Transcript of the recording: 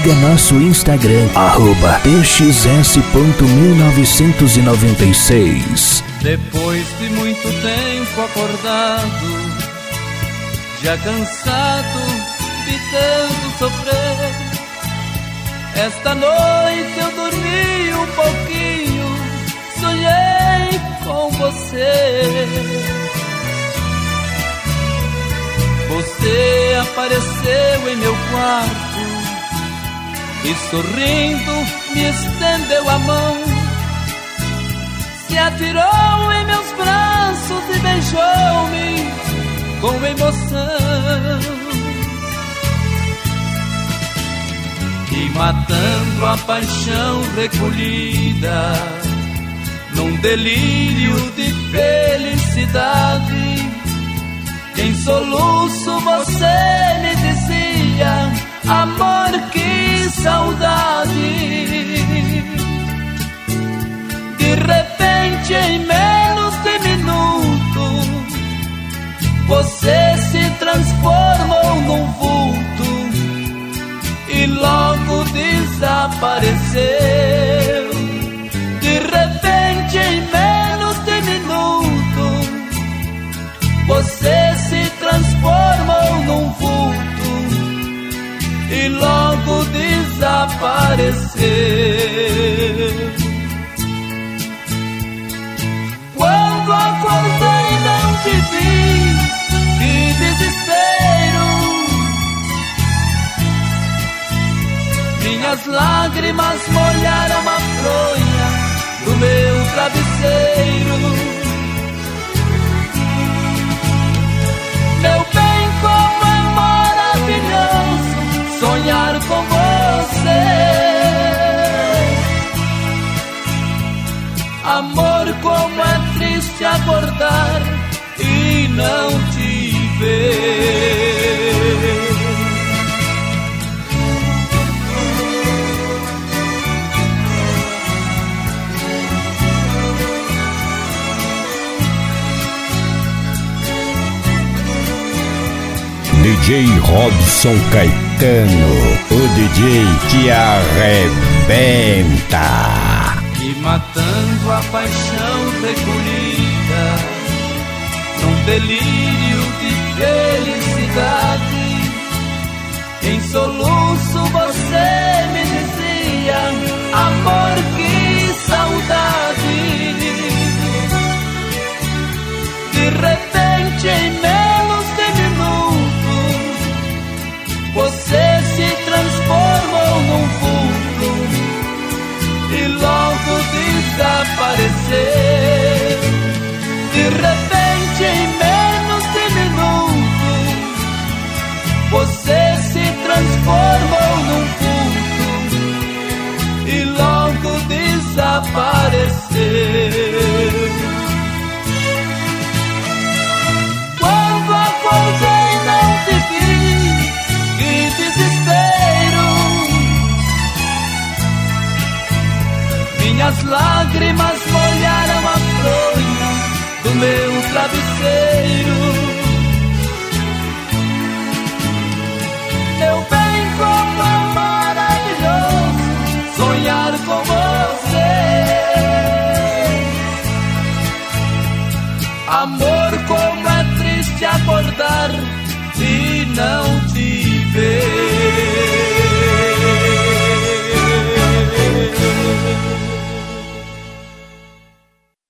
siga nosso Instagram, @pxs.1996. Depois de muito tempo acordado, já cansado de tanto sofrer, esta noite eu dormi um pouquinho, sonhei com você. Você apareceu em meu quarto e sorrindo me estendeu a mão, se atirou em meus braços e beijou-me com emoção. E matando a paixão recolhida, num delírio de felicidade, em soluço você me dizia: amor, que saudade. De repente, em menos de minuto, você se transformou num vulto e logo desapareceu. De repente, em menos de minuto, você se transformou num vulto e logo desapareceu. Quando acordei não te vi, que desespero. Minhas lágrimas molharam a fronha do meu travesseiro. Meu bem, como é maravilhoso sonhar com você. Amor, como é triste acordar e não te ver. DJ Robson Caetano, o DJ que arrebenta. E matando a paixão recolhida, num delírio de felicidade, em soluço você me dizia: amor, que saudade. De repente, em menos de minuto, você se transformou num vulto e logo desapareceu. De repente, em menos de minuto, você se transformou num vulto e logo desapareceu. Quando acordei não te vi, que desespero. Minhas lágrimas molharam a fronha do meu travesseiro. Meu bem, como é maravilhoso sonhar com você. Amor, como é triste acordar e não